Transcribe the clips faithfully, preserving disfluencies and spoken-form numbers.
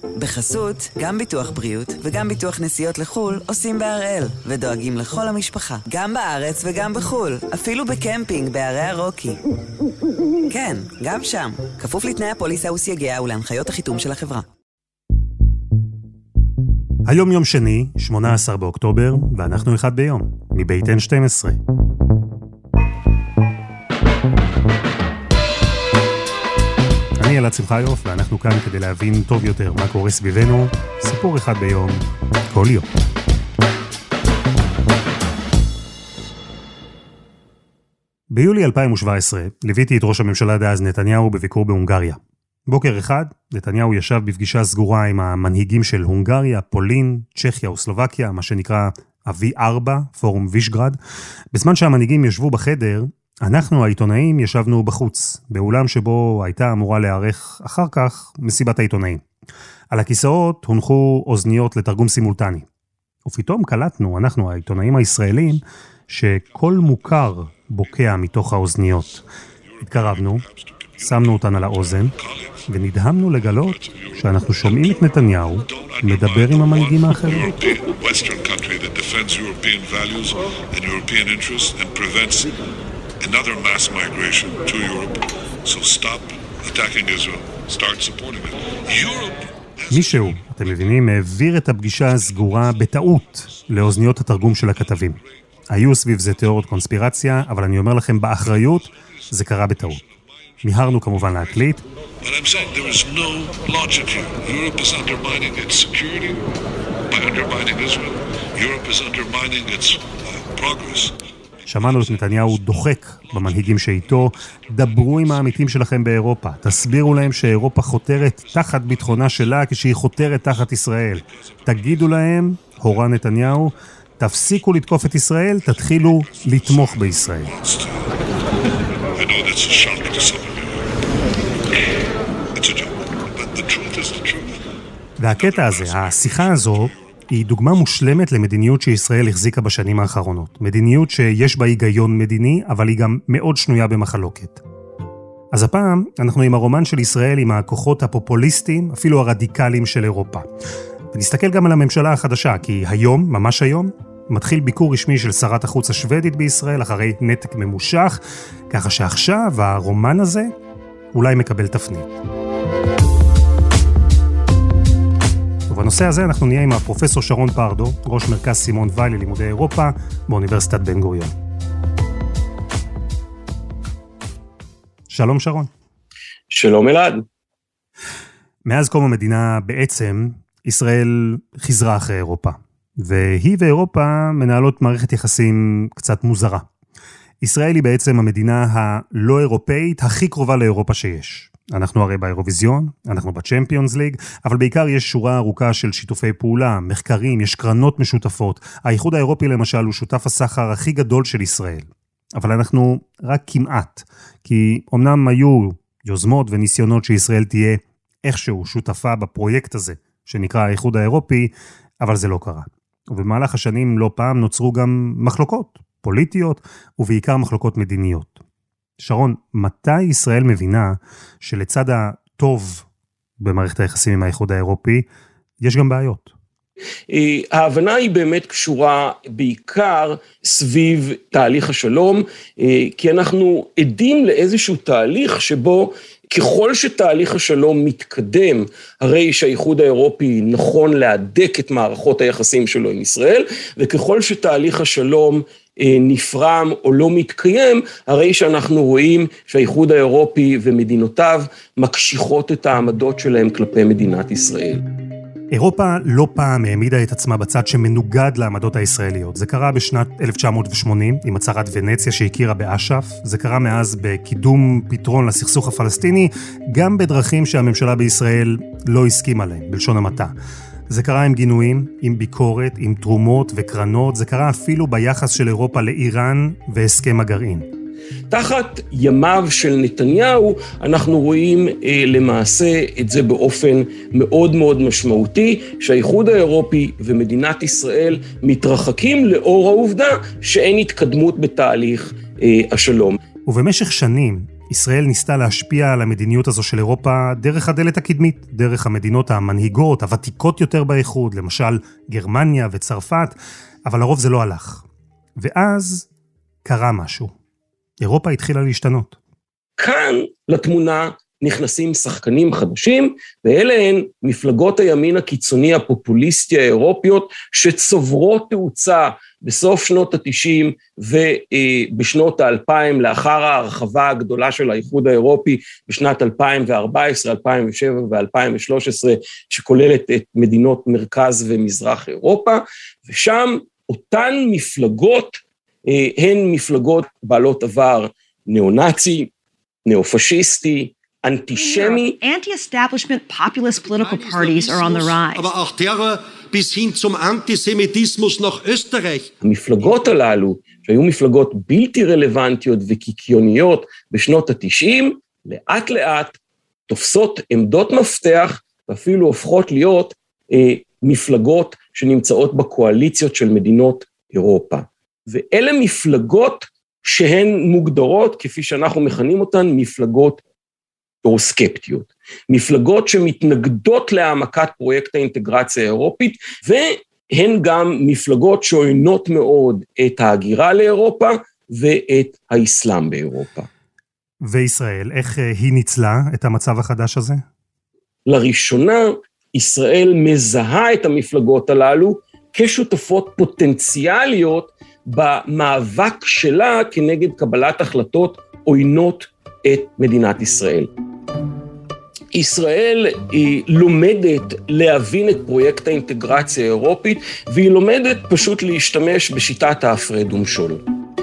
בחסות, גם ביטוח בריאות וגם ביטוח נסיעות לחול עושים בהראל, ודואגים לכל המשפחה, גם בארץ וגם בחול, אפילו בקמפינג בערי הרוקי. כן, גם שם, כפוף לתנאי הפוליסה וסייגיה ולהנחיות החיתום של החברה. היום יום שני, שמונה עשר באוקטובר, ואנחנו אחד ביום, מבית אן שתים עשרה. אני אלעד שמחיוף, ואנחנו כאן כדי להבין טוב יותר מה קורה סביבנו, סיפור אחד ביום, כל יום. ביולי אלפיים שבע עשרה, ליוויתי את ראש הממשלה דאז נתניהו בביקור בהונגריה. בוקר אחד, נתניהו ישב בפגישה סגורה עם המנהיגים של הונגריה, פולין, צ'כיה וסלובקיה, מה שנקרא ה-וי ארבע, פורום וישגרד. בזמן שהמנהיגים ישבו בחדר, אנחנו העיתונאים ישבנו בחוץ, באולם שבו הייתה אמורה להיערך אחר כך מסיבת העיתונאים. על הכיסאות הונחו אוזניות לתרגום סימולטני. ופתאום קלטנו, אנחנו העיתונאים הישראלים, שכל מוכר בוקע מתוך האוזניות. התקרבנו, שמנו אותן על האוזן, ונדהמנו לגלות שאנחנו שומעים את נתניהו מדבר עם המנהיגים האחרים. Another mass migration to Europe. So stop attacking Israel. Start supporting it. Europe... מישהו, אתם מבינים, העביר את הפגישה הסגורה בטעות לאוזניות התרגום של הכתבים. היו סביב זה תיאוריות קונספירציה, אבל אני אומר לכם באחריות, זה קרה בטעות. מיהרנו כמובן להקליט. But I'm saying there is no logic here. Europe is undermining its security by undermining Israel. Europe is undermining its uh, progress. שמענו את נתניהו דוחק במנהיגים שאיתו, דברו עם העמיתים שלכם באירופה, תסבירו להם שאירופה חותרת תחת ביטחונה שלה כשהיא חותרת תחת ישראל. תגידו להם, הורה נתניהו, תפסיקו לתקוף את ישראל, תתחילו לתמוך בישראל. והקטע הזה, השיחה הזו, היא דוגמה מושלמת למדיניות שישראל החזיקה בשנים האחרונות. מדיניות שיש בה היגיון מדיני, אבל היא גם מאוד שנויה במחלוקת. אז הפעם אנחנו עם הרומן של ישראל עם הכוחות הפופוליסטיים, אפילו הרדיקליים של אירופה. ונסתכל גם על הממשלה החדשה, כי היום, ממש היום, מתחיל ביקור רשמי של שרת החוץ השוודית בישראל, אחרי נתק ממושך, ככה שעכשיו הרומן הזה אולי מקבל תפנית. ובנושא הזה אנחנו נהיה עם הפרופסור שרון פרדו, ראש מרכז סימון וייל ללימודי אירופה באוניברסיטת בן גוריון. שלום שרון. שלום אלעד. מאז קום המדינה בעצם ישראל חזרה אחרי אירופה, והיא ואירופה מנהלות מערכת יחסים קצת מוזרה. ישראל היא בעצם המדינה הלא אירופאית הכי קרובה לאירופה שיש. אנחנו הרי באירוויזיון, אנחנו בצ'מפיונס ליג, אבל בעיקר יש שורה ארוכה של שיתופי פעולה, מחקרים, יש קרנות משותפות. האיחוד האירופי למשל הוא שותף הסחר הכי גדול של ישראל. אבל אנחנו רק כמעט, כי אמנם היו יוזמות וניסיונות שישראל תהיה איכשהו שותפה בפרויקט הזה, שנקרא האיחוד האירופי, אבל זה לא קרה. ובמהלך השנים לא פעם נוצרו גם מחלוקות פוליטיות, ובעיקר מחלוקות מדיניות. שרון, מתי ישראל מבינה שלצד הטוב במערכת היחסים עם האיחוד האירופי, יש גם בעיות? ההבנה היא באמת קשורה בעיקר סביב תהליך השלום, כי אנחנו עדים לאיזשהו תהליך שבו ככל שתהליך השלום מתקדם, הרי שהאיחוד האירופי נכון להדק את מערכות היחסים שלו עם ישראל, וככל שתהליך השלום נפרם או לא מתקיים, הרי שאנחנו רואים שהאיחוד האירופי ומדינותיו מקשיחות את העמדות שלהם כלפי מדינת ישראל. אירופה לא פעם העמידה את עצמה בצד שמנוגד לעמדות הישראליות. זה קרה בשנת אלף תשע מאות ושמונים עם הצהרת ונציה שהכירה באש"ף. זה קרה מאז בקידום פתרון לסכסוך הפלסטיני, גם בדרכים שהממשלה בישראל לא הסכימה להם, בלשון המעטה. זה קרה עם גינויים, עם ביקורת, עם תרומות וקרנות. זה קרה אפילו ביחס של אירופה לאיראן והסכם הגרעין. תחת ימיו של נתניהו אנחנו רואים אה, למעשה את זה באופן מאוד מאוד משמעותי, שהאיחוד האירופי ומדינת ישראל מתרחקים לאור העובדה שאין התקדמות בתהליך אה, השלום. ובמשך שנים ישראל ניסתה להשפיע על המדיניות הזו של אירופה דרך הדלת הקדמית, דרך המדינות המנהיגות, הוותיקות יותר באיחוד, למשל גרמניה וצרפת, אבל לרוב זה לא הלך. ואז קרה משהו. אירופה התחילה להשתנות. כאן לתמונה נכנסים שחקנים חדשים, ואלה הן מפלגות הימין הקיצוני הפופוליסטי האירופיות, שצוברות תאוצה בסוף שנות ה-תשעים ובשנות ה-אלפיים, לאחר ההרחבה הגדולה של האיחוד האירופי, בשנת אלפיים וארבע עשרה, אלפיים ושבע ו-אלפיים ושלוש עשרה, שכוללת את מדינות מרכז ומזרח אירופה, ושם אותן מפלגות, הן מפלגות בעלות עבר ניאו-נאצי, ניאו-פשיסטי, אנטישמי. Anti-establishment populist political parties are on the rise. Aber auch Terror bis hin zum Antisemitismus nach Österreich. המפלגות הללו, שהיו מפלגות בלתי רלוונטיות וקיקיוניות בשנות ה-תשעים, לאט לאט תופסות עמדות מפתח, ואפילו הופכות להיות אה, מפלגות שנמצאות בקואליציות של מדינות אירופה. ואלה מפלגות שהן מוגדרות, כפי שאנחנו מכנים אותן, מפלגות אורוסקפטיות. מפלגות שמתנגדות להעמקת פרויקט האינטגרציה האירופית, והן גם מפלגות שעוינות מאוד את ההגירה לאירופה ואת האסלאם באירופה. וישראל, איך היא ניצלה את המצב החדש הזה? לראשונה, ישראל מזהה את המפלגות הללו כשותפות פוטנציאליות במאבק שלה כנגד קבלת החלטות עוינות את מדינת ישראל. ישראל היא לומדת להבין את פרויקט האינטגרציה האירופית, והיא לומדת פשוט להשתמש בשיטת ההפרד ומשול.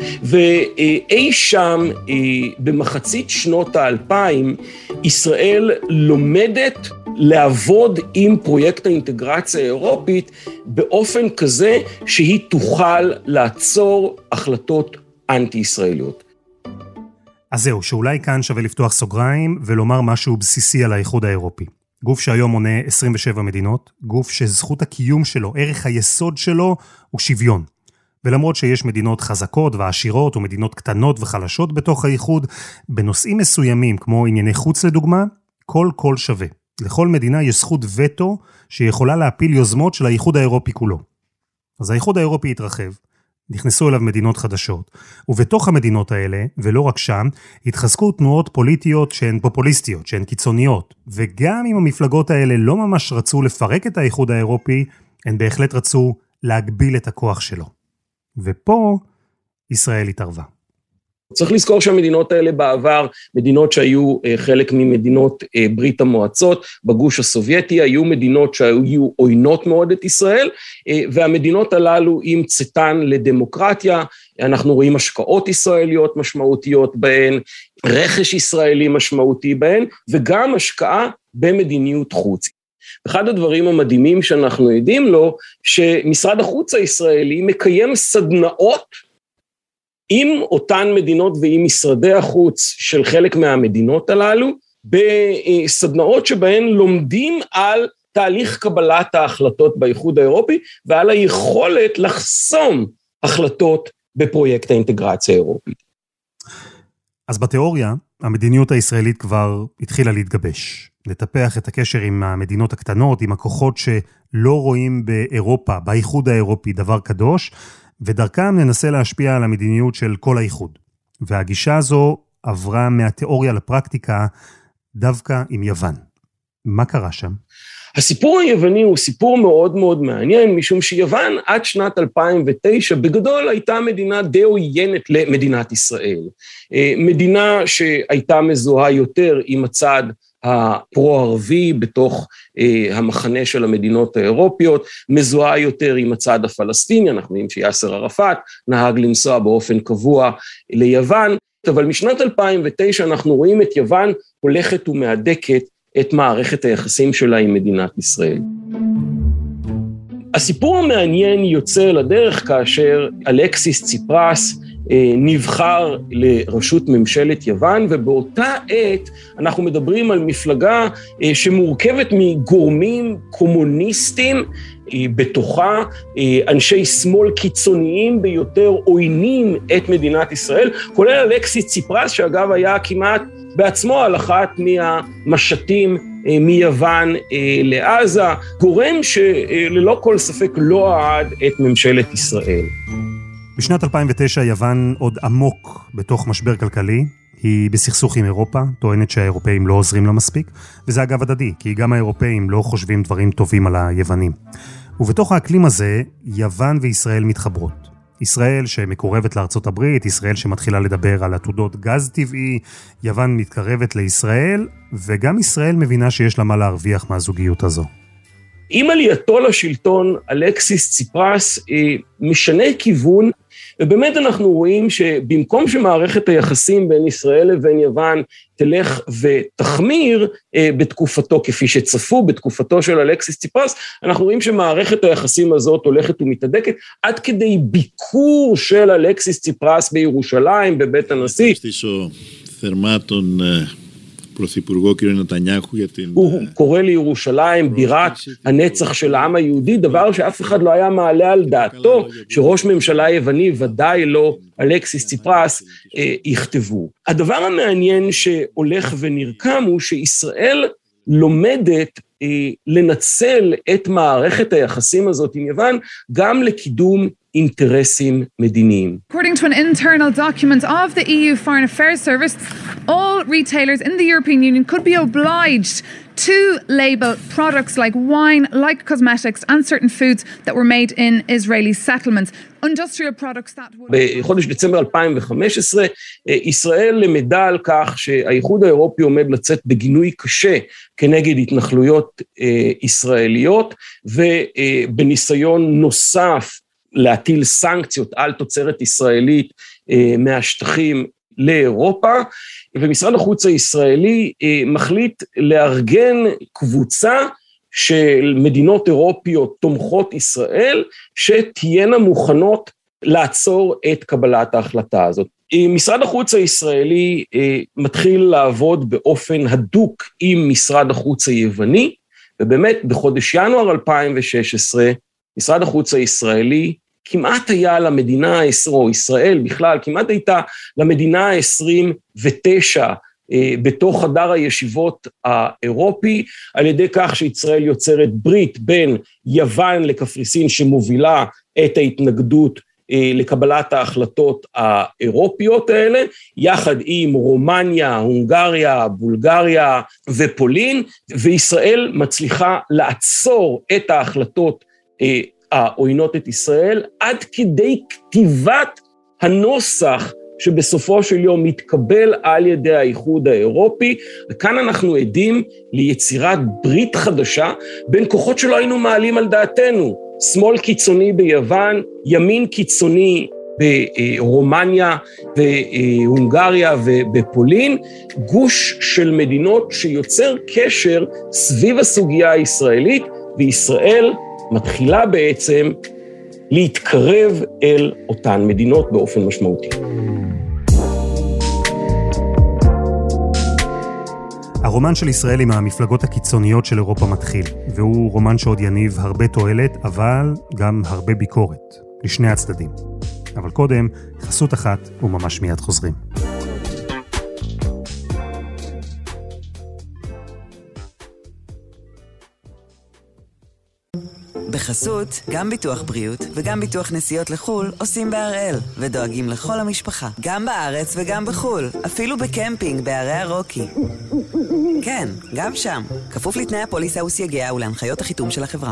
ואי שם, במחצית שנות האלפיים, ישראל לומדת לעבוד עם פרויקט האינטגרציה האירופית באופן כזה שהיא תוכל לעצור החלטות אנטי-ישראליות. אז זהו, שאולי כאן שווה לפתוח סוגריים ולומר משהו בסיסי על האיחוד האירופי. גוף שהיום מונה עשרים ושבע מדינות, גוף שזכות הקיום שלו, ערך היסוד שלו הוא שוויון. ולמרות שיש מדינות חזקות ועשירות ומדינות קטנות וחלשות בתוך האיחוד, בנושאים מסוימים כמו ענייני חוץ לדוגמה, כל קול שווה. לכל מדינה יש זכות וטו שיכולה להפיל יוזמות של האיחוד האירופי כולו. אז האיחוד האירופי התרחב, נכנסו אליו מדינות חדשות, ובתוך המדינות האלה, ולא רק שם, התחזקו תנועות פוליטיות שהן פופוליסטיות, שהן קיצוניות, וגם אם המפלגות האלה לא ממש רצו לפרק את האיחוד האירופי, הן בהחלט רצו להגביל את הכוח שלו. ופה ישראל התערבה. צריך לזכור שהמדינות האלה בעבר, מדינות שהיו חלק ממדינות ברית המועצות, בגוש הסובייטי, היו מדינות שהיו עוינות מאוד את ישראל, והמדינות הללו עם צאתן לדמוקרטיה, אנחנו רואים השקעות ישראליות משמעותיות בהן, רכש ישראלי משמעותי בהן, וגם השקעה במדיניות חוץ. אחד הדברים המדהימים שאנחנו יודעים לו, שמשרד החוץ הישראלי מקיים סדנאות, עם אותן מדינות ועם משרדי החוץ של חלק מהמדינות הללו, בסדנאות שבהן לומדים על תהליך קבלת ההחלטות באיחוד האירופי, ועל היכולת לחסום החלטות בפרויקט האינטגרציה האירופית. אז בתיאוריה, המדיניות הישראלית כבר התחילה להתגבש. לטפח את הקשר עם המדינות הקטנות, עם הכוחות שלא רואים באירופה, באיחוד האירופי, דבר קדוש, ודרכם ננסה להשפיע על המדיניות של כל האיחוד. והגישה הזו עברה מהתיאוריה לפרקטיקה דווקא עם יוון. מה קרה שם? הסיפור היווני הוא סיפור מאוד מאוד מעניין, משום שיוון עד שנת אלפיים ותשע בגדול הייתה מדינה די עוינת למדינת ישראל. מדינה שהייתה מזוהה יותר עם הצד הפרו-ערבי בתוך אה, המחנה של המדינות האירופיות, מזוהה יותר עם הצד הפלסטיני, אנחנו יודעים שיאסר ערפאת נהג לנסוע באופן קבוע ליוון, אבל משנת אלפיים ותשע אנחנו רואים את יוון הולכת ומהדקת את מערכת היחסים שלה עם מדינת ישראל. הסיפור המעניין יוצא לדרך כאשר אלכסיס ציפרס נבחר לראשות ממשלת יוון, ובאותה עת אנחנו מדברים על מפלגה שמורכבת מגורמים קומוניסטים, בתוכה אנשי שמאל קיצוניים ביותר עוינים את מדינת ישראל, כולל אלכסיס ציפרס, שאגב היה כמעט בעצמו על אחת מהמשטים מיוון לעזה, גורם שללא כל ספק לא אהד את ממשלת ישראל. בשנת אלפיים ותשע יוון עוד עמוק בתוך משבר כלכלי, היא בסכסוך עם אירופה, טוענת שהאירופאים לא עוזרים לה מספיק, וזה אגב הדדי, כי גם האירופאים לא חושבים דברים טובים על היוונים. ובתוך האקלים הזה, יוון וישראל מתחברות. ישראל שמקורבת לארצות הברית, ישראל שמתחילה לדבר על עתודות גז טבעי, יוון מתקרבת לישראל, וגם ישראל מבינה שיש לה מה להרוויח מהזוגיות הזו. עם עלייתו לשלטון, אלכסיס ציפרס משנה כיוון, ובאמת אנחנו רואים שבמקום שמערכת היחסים בין ישראל לבין יוון תלך ותחמיר בתקופתו, כפי שצפו בתקופתו של אלכסיס ציפרס, אנחנו רואים שמערכת היחסים הזאת הולכת ומתהדקת, עד כדי ביקור של אלכסיס ציפרס בירושלים, בבית הנשיא. הוא קורא לירושלים בירת הנצח של העם היהודי, דבר שאף אחד לא היה מעלה על דעתו, שראש ממשלה יווני, ודאי לא אלכסיס ציפרס, יכתבו. הדבר המעניין שהולך ונרקם הוא שישראל לומדת לנצל את מערכת היחסים הזאת עם יוון, גם לקידום אינטרסים מדיניים. According to an internal document of the E U Foreign Affairs Service, all retailers in the European Union could be obliged to label products like wine, like cosmetics, and certain foods that were made in Israeli settlements. Industrial products that would... בחודש דצמבר אלפיים וחמש עשרה, ישראל למדה על כך שהאיחוד האירופי עומד לצאת בגינוי קשה כנגד התנחלויות ישראליות, ובניסיון נוסף להטיל סנקציות על תוצרת ישראלית מהשטחים לאירופה, ומשרד החוץ הישראלי מחליט לארגן קבוצה של מדינות אירופיות תומכות ישראל, שתהיינה מוכנות לעצור את קבלת ההחלטה הזאת. משרד החוץ הישראלי מתחיל לעבוד באופן הדוק עם משרד החוץ היווני, ובאמת בחודש ינואר אלפיים ושש עשרה, משרד החוץ הישראלי כמעט היה למדינה, או ישראל בכלל, כמעט הייתה למדינה ה-עשרים ותשע בתוך חדר הישיבות האירופי, על ידי כך שישראל יוצרת ברית בין יוון לקפריסין שמובילה את ההתנגדות לקבלת ההחלטות האירופיות האלה, יחד עם רומניה, הונגריה, בולגריה ופולין, וישראל מצליחה לעצור את ההחלטות העוינות את ישראל, עד כדי כתיבת הנוסח שבסופו של יום מתקבל על ידי האיחוד האירופי, וכאן אנחנו עדים ליצירת ברית חדשה בין כוחות שלא היינו מעלים על דעתנו, שמאל קיצוני ביוון, ימין קיצוני ברומניה והונגריה ובפולין, גוש של מדינות שיוצר קשר סביב הסוגיה הישראלית, וישראל מתחילה בעצם להתקרב אל אותן מדינות באופן משמעותי. הרומן של ישראל עם המפלגות הקיצוניות של אירופה מתחיל, והוא רומן שעוד יניב הרבה תועלת, אבל גם הרבה ביקורת, לשני הצדדים. אבל קודם, חסות אחת וממש מיד חוזרים. בחסות, גם ביטוח בריאות וגם ביטוח נסיעות לחול עושים בהראל, ודואגים לכל המשפחה, גם בארץ וגם בחול, אפילו בקמפינג בערי הרוקי. כן, גם שם, כפוף לתנאי הפוליסה וסייגיה ולהנחיות החיתום של החברה.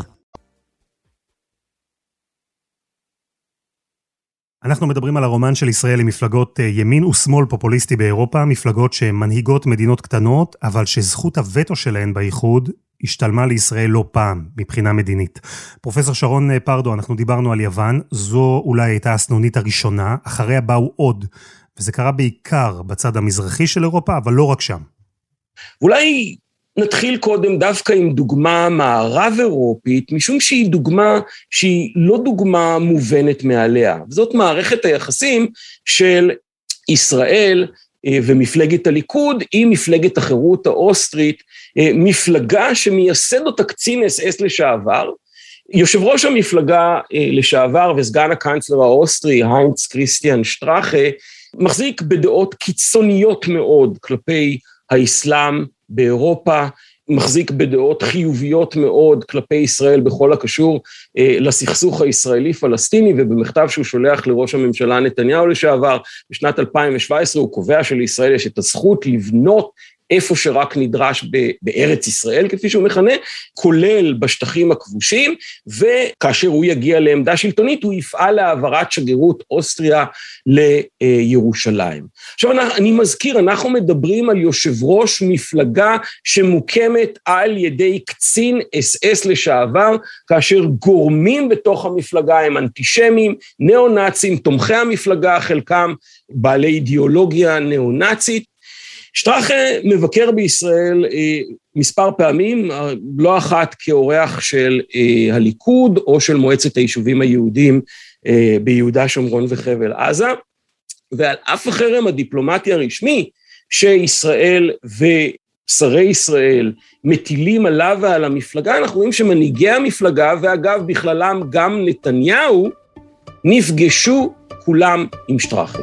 אנחנו מדברים על הרומן של ישראל עם מפלגות ימין ושמאל פופוליסטי באירופה, מפלגות שמנהיגות מדינות קטנות, אבל שזכות הווטו שלהן באיחוד השתלמה לישראל לא פעם מבחינה מדינית. פרופסור שרון פרדו, אנחנו דיברנו על יוון, זו אולי הייתה הסנונית הראשונה, אחריה באו עוד, וזה קרה בעיקר בצד המזרחי של אירופה, אבל לא רק שם. אולי נתחיל קודם דווקא עם דוגמה מערב אירופית, משום שהיא דוגמה שהיא לא דוגמה מובנת מעליה. וזאת מערכת היחסים של ישראל ומפלגת הליכוד עם מפלגת החירות האוסטרית, מפלגה שמייסד אותה קצין אס אס לשעבר, יושב ראש המפלגה לשעבר וסגן הקנצלר האוסטרי, היינץ כריסטיאן שטראכה, מחזיק בדעות קיצוניות מאוד כלפי האסלאם באירופה, מחזיק בדעות חיוביות מאוד כלפי ישראל בכל הקשור אה, לסכסוך הישראלי-פלסטיני, ובמכתב שהוא שולח לראש הממשלה נתניהו לשעבר, בשנת אלפיים שבע עשרה הוא קובע שלישראל יש את הזכות לבנות איפה שרק נדרש בארץ ישראל, כפי שהוא מכנה, כולל בשטחים הכבושים, וכאשר הוא יגיע לעמדה שלטונית, הוא יפעל להעברת שגרירות אוסטריה לירושלים. עכשיו, אני מזכיר, אנחנו מדברים על יושב ראש מפלגה שמוקמת על ידי קצין אס אס לשעבר, כאשר גורמים בתוך המפלגה הם אנטישמים, ניאו-נאצים, תומכי המפלגה, חלקם בעלי אידיאולוגיה ניאו-נאצית, שטראכה מבקר בישראל מספר פעמים, לא אחת כאורח של הליכוד או של מועצת היישובים היהודים ביהודה, שומרון וחבל עזה, ועל אף החרם הדיפלומטי הרשמי שישראל ושרי ישראל מטילים עליו ועל המפלגה, אנחנו רואים שמנהיגי המפלגה, ואגב בכללם גם נתניהו, נפגשו כולם עם שטראכה.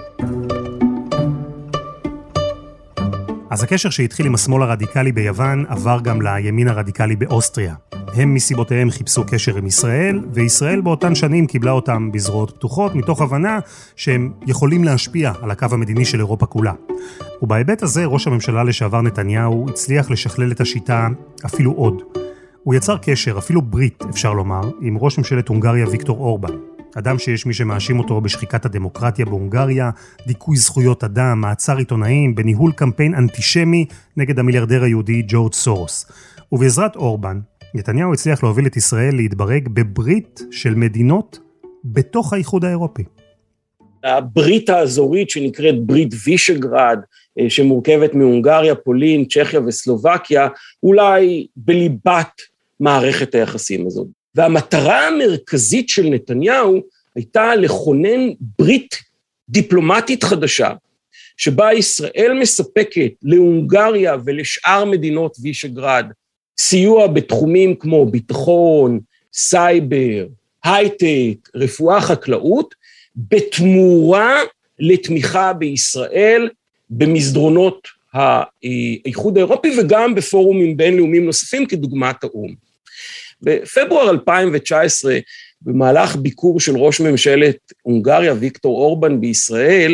אז הקשר שהתחיל עם השמאל הרדיקלי ביוון עבר גם לימין הרדיקלי באוסטריה. הם מסיבותיהם חיפשו קשר עם ישראל, וישראל באותן שנים קיבלה אותם בזרועות פתוחות, מתוך הבנה שהם יכולים להשפיע על הקו המדיני של אירופה כולה. ובהיבט הזה ראש הממשלה לשעבר נתניהו הצליח לשכלל את השיטה אפילו עוד. הוא יצר קשר, אפילו ברית אפשר לומר, עם ראש ממשלת הונגריה ויקטור אורבן. אדם שיש מי שמאשים אותו בשחיקת הדמוקרטיה בהונגריה, דיכוי זכויות אדם, מעצר עיתונאים, בניהול קמפיין אנטישמי נגד המיליארדר היהודי ג'ורג' סורוס. ובעזרת אורבן, נתניהו הצליח להוביל את ישראל להתברג בברית של מדינות בתוך האיחוד האירופי. הברית האזורית שנקראת ברית וישגרד, שמורכבת מהונגריה, פולין, צ'כיה וסלובקיה, אולי בליבת מערכת היחסים הזאת. והמטרה המרכזית של נתניהו הייתה לכונן ברית דיפלומטית חדשה, שבה ישראל מספקת להונגריה ולשאר מדינות וישגרד, סיוע בתחומים כמו ביטחון, סייבר, הייטק, רפואה, חקלאות, בתמורה לתמיכה בישראל במסדרונות האיחוד האירופי, וגם בפורומים בינלאומיים נוספים כדוגמת האו"ם. בפברואר אלפיים תשע עשרה, במהלך ביקור של ראש ממשלת הונגריה, ויקטור אורבן בישראל,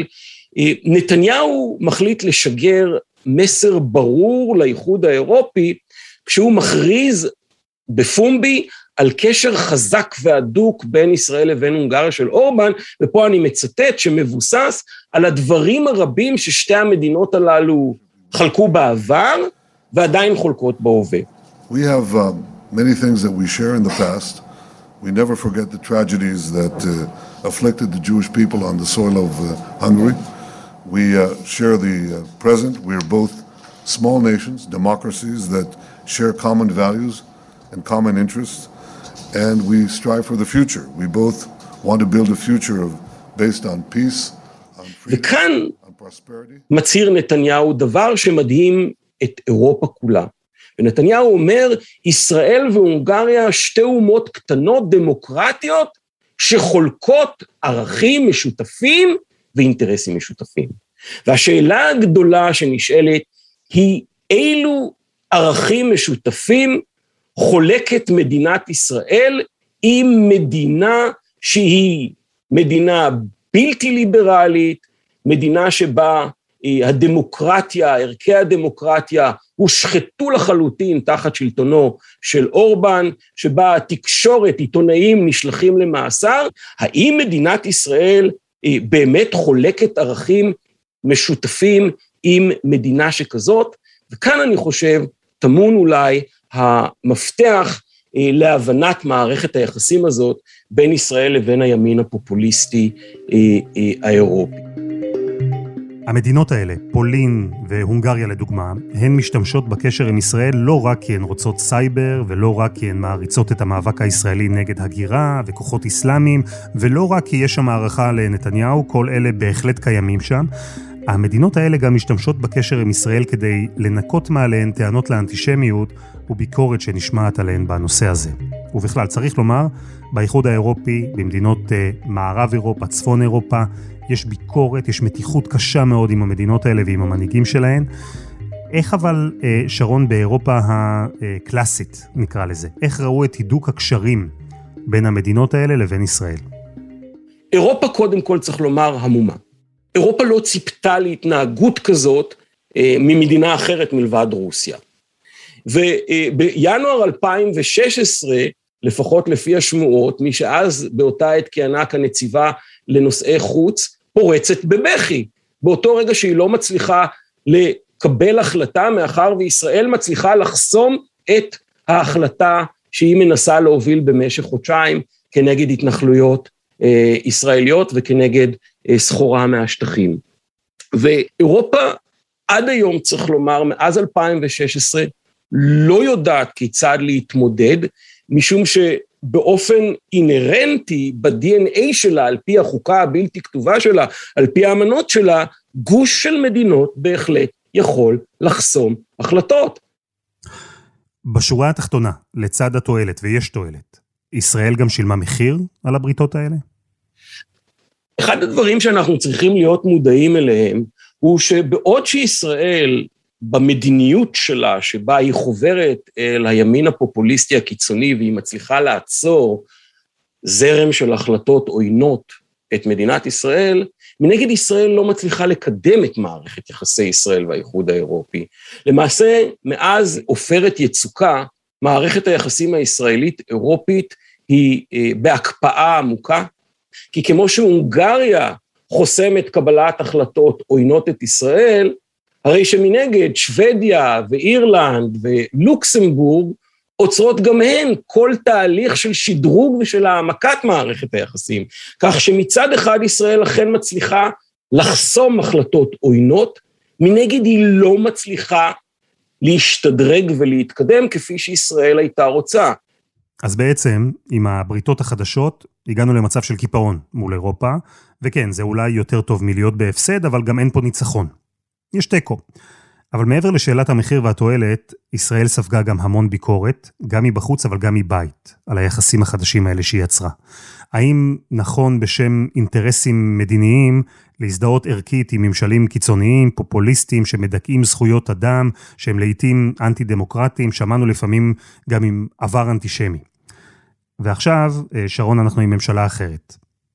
נתניהו מחליט לשגר מסר ברור לאיחוד האירופי, כשהוא מכריז בפומבי על קשר חזק והדוק בין ישראל לבין הונגריה של אורבן, ופה אני מצטט שמבוסס על הדברים הרבים ששתי המדינות הללו חלקו בעבר, ועדיין חולקות בהווה. We have um, many things that we share in the past. We never forget the tragedies that uh, afflicted the Jewish people on the soil of uh, Hungary. We uh, share the uh, present. We are both small nations, democracies that share common values and common interests, and we strive for the future. We both want to build a future of, based on peace, on freedom, on prosperity. מצהיר נתניהו דבר שמדהים את אירופה כולה. ונתניהו אומר, ישראל והונגריה שתי אומות קטנות דמוקרטיות שחולקות ערכים משותפים ואינטרסים משותפים. והשאלה הגדולה שנשאלת היא, אילו ערכים משותפים חולקת מדינת ישראל עם מדינה שהיא מדינה בלתי ליברלית, מדינה שבה הדמוקרטיה, ערכי הדמוקרטיה, הושחתו לחלוטין תחת שלטונו של אורבן, שבה התקשורת, עיתונאים נשלחים למאסר. האם מדינת ישראל באמת חולקת ערכים משותפים עם מדינה שכזאת? וכאן אני חושב, טמון אולי המפתח להבנת מערכת היחסים הזאת בין ישראל לבין הימין הפופוליסטי האירופי. המדינות האלה, פולין והונגריה לדוגמה, הן משתמשות בקשר עם ישראל לא רק כי הן רוצות סייבר, ולא רק כי הן מעריצות את המאבק הישראלי נגד הגירה וכוחות אסלאמיים, ולא רק כי יש שם הערכה לנתניהו, כל אלה בהחלט קיימים שם. המדינות האלה גם משתמשות בקשר עם ישראל כדי לנקות מעליהן טענות לאנטישמיות וביקורת שנשמעת עליהן בנושא הזה. ובכלל, צריך לומר, באיחוד האירופי, במדינות uh, מערב אירופה, צפון אירופה, יש ביקורת, יש מתיחות קשה מאוד עם המדינות האלה ועם המנהיגים שלהן. איך אבל, שרון, באירופה הקלאסית, נקרא לזה, איך ראו את הידוק הקשרים בין המדינות האלה לבין ישראל? אירופה קודם כל צריך לומר המומה. אירופה לא ציפתה להתנהגות כזאת ממדינה אחרת מלבד רוסיה. ובינואר אלפיים ושש עשרה, לפחות לפי השמועות, מי שאז באותה עת כיהנה כנציבה לנושאי חוץ, פורצת בבכי. באותו רגע שהיא לא מצליחה לקבל החלטה, מאחר וישראל מצליחה לחסום את ההחלטה שהיא מנסה להוביל במשך חודשיים, כנגד התנחלויות אה, ישראליות וכנגד אה, סחורה מהשטחים. ואירופה עד היום צריך לומר, מאז אלפיים ושש עשרה, לא יודעת כיצד להתמודד, משום שבאופן אינרנטי ב-די אן איי שלה, על פי החוקה הבלתי כתובה שלה, על פי האמנות שלה, גוש של מדינות בהחלט יכול לחסום החלטות. בשורה התחתונה, לצד התועלת, ויש תועלת, ישראל גם שילמה מחיר על הבריתות האלה? אחד הדברים שאנחנו צריכים להיות מודעים אליהם, הוא שבעוד שישראל במדיניות שלה, שבה היא חוברת אל הימין הפופוליסטי הקיצוני, והיא מצליחה לעצור זרם של החלטות עוינות את מדינת ישראל, מנגד ישראל לא מצליחה לקדם את מערכת יחסי ישראל והאיחוד האירופי. למעשה, מאז עופרת יצוקה, מערכת היחסים הישראלית-אירופית היא בהקפאה עמוקה, כי כמו שהונגריה חוסמת קבלת החלטות עוינות את ישראל, הרי שמנגד שוודיה ואירלנד ולוקסמבורג עוצרות גם הן כל תהליך של שדרוג ושל העמקת מערכת היחסים, כך שמצד אחד ישראל אכן מצליחה לחסום החלטות עוינות, מנגד היא לא מצליחה להשתדרג ולהתקדם כפי שישראל הייתה רוצה. אז בעצם, עם הבריתות החדשות, הגענו למצב של קיפאון מול אירופה, וכן, זה אולי יותר טוב מלהיות בהפסד, אבל גם אין פה ניצחון. יש תיקו. אבל מעבר לשאלת המחיר והתועלת, ישראל ספגה גם המון ביקורת, גם מבחוץ אבל גם מבית, על היחסים החדשים האלה שהיא יצרה. האם נכון בשם אינטרסים מדיניים להזדהות ערכית עם ממשלים קיצוניים, פופוליסטיים, שמדכאים זכויות אדם, שהם לעתים אנטי-דמוקרטיים, שמענו לפעמים גם עם עבר אנטישמי. ועכשיו, שרון, אנחנו עם ממשלה אחרת.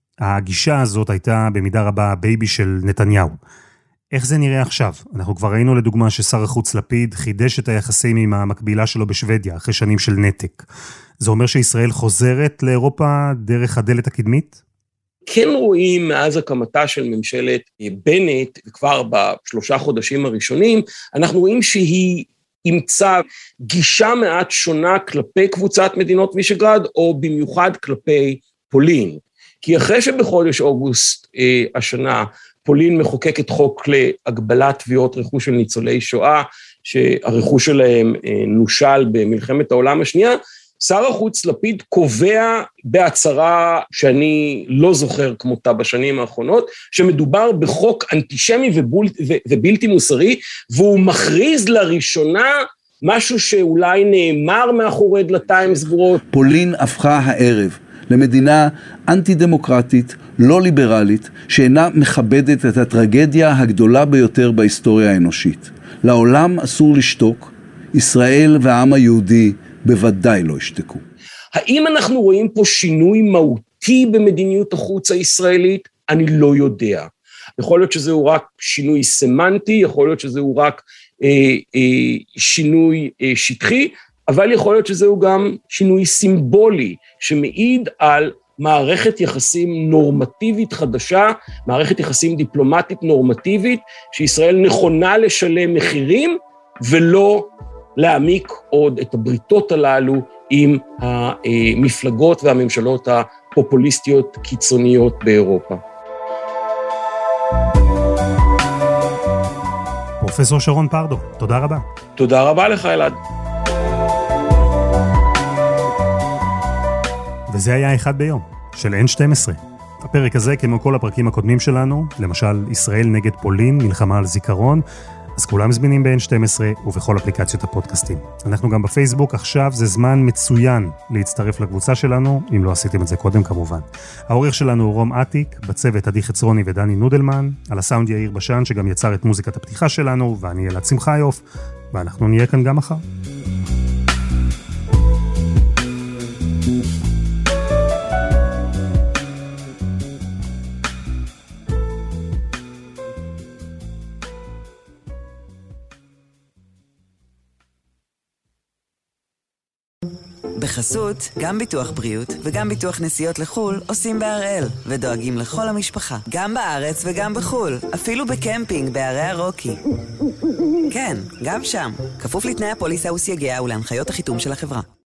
הגישה הזאת הייתה במידה רבה הבייבי של נתניהו. איך זה נראה עכשיו? אנחנו כבר ראינו לדוגמה ששר החוץ לפיד חידש את היחסים עם המקבילה שלו בשוודיה, אחרי שנים של נתק. זה אומר שישראל חוזרת לאירופה דרך הדלת הקדמית? כן רואים מאז הקמתה של ממשלת בנט, וכבר בשלושה חודשים הראשונים, אנחנו רואים שהיא אימצה גישה מעט שונה כלפי קבוצת מדינות וישגרד, או במיוחד כלפי פולין. כי אחרי שבחודש אוגוסט אה, השנה, פולין מחוקקת חוק להגבלת תביעות רכוש של ניצולי שואה, שהרכוש שלהם אה, נושל במלחמת העולם השנייה, שר החוץ לפיד קובע בהצהרה שאני לא זוכר כמותה בשנים האחרונות, שמדובר בחוק אנטישמי ובול, ו, ובלתי מוסרי, והוא מכריז לראשונה משהו שאולי נאמר מאחורי דלתיים סגורות. פולין הפכה הערב למדינה אנטי-דמוקרטית, לא ליברלית, שאינה מכבדת את הטרגדיה הגדולה ביותר בהיסטוריה האנושית. לעולם אסור לשתוק, ישראל והעם היהודי בוודאי לא ישתקו. האם אנחנו רואים פה שינוי מהותי במדיניות החוץ הישראלית? אני לא יודע. יכול להיות שזהו רק שינוי סמנטי, יכול להיות שזהו רק אה, אה, שינוי אה, שטחי, אבל יכול להיות שזהו גם שינוי סימבולי, שמעיד על מערכת יחסים נורמטיבית חדשה, מערכת יחסים דיפלומטית נורמטיבית, שישראל נכונה לשלם מחירים, ולא להעמיק עוד את הבריתות הללו עם המפלגות והממשלות הפופוליסטיות קיצוניות באירופה. פרופסור שרון פרדו, תודה רבה. תודה רבה לך, אלעד. וזה היה אחד ביום, של אן שתים עשרה. הפרק הזה, כמו כל הפרקים הקודמים שלנו, למשל ישראל נגד פולין, מלחמה על זיכרון, אז כולם זמינים ב-אן שתים עשרה ובכל אפליקציות הפודקאסטים. אנחנו גם בפייסבוק, עכשיו זה זמן מצוין להצטרף לקבוצה שלנו, אם לא עשיתם את זה קודם כמובן. העורך שלנו הוא רום עתיק, בצוות עדי חצרוני ודני נודלמן, על הסאונד יאיר בשן שגם יצר את מוזיקת הפתיחה שלנו, ואני אלעד שמחיוף, ואנחנו נהיה כאן גם מחר. בחסות, גם ביטוח בריאות וגם ביטוח נסיעות לחול עושים בהראל ודואגים לכל המשפחה, גם בארץ וגם בחול, אפילו בקמפינג בערי הרוקי. כן, גם שם, כפוף לתנאי הפוליסה וסייגיה ולהנחיות החיתום של החברה.